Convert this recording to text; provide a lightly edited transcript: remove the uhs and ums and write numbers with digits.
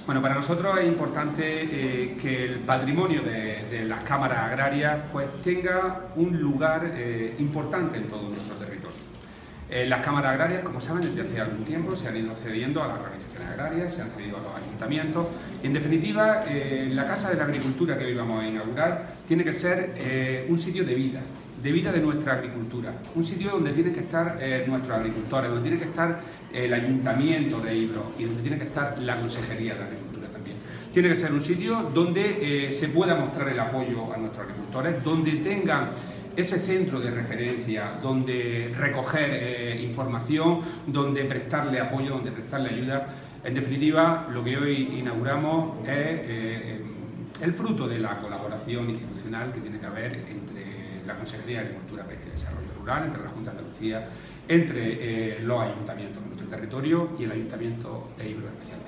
Bueno, para nosotros es importante que el patrimonio de las cámaras agrarias pues tenga un lugar importante en todo nuestro territorio. Las cámaras agrarias, como saben, desde hace algún tiempo se han ido cediendo a las organizaciones agrarias, se han cedido a los ayuntamientos y, en definitiva, la Casa de la Agricultura que hoy vamos a inaugurar tiene que ser un sitio de vida de nuestra agricultura, un sitio donde tienen que estar nuestros agricultores, donde tiene que estar el Ayuntamiento de Ibrox y donde tiene que estar la Consejería de Agricultura también. Tiene que ser un sitio donde se pueda mostrar el apoyo a nuestros agricultores, donde tengan ese centro de referencia, donde recoger información, donde prestarle apoyo, donde prestarle ayuda. En definitiva, lo que hoy inauguramos es el fruto de la colaboración institucional que tiene que haber entre la Consejería de Agricultura, Pesca y Desarrollo Rural, entre la Junta de Andalucía, entre los ayuntamientos de nuestro territorio y el Ayuntamiento de Ibrox especialmente.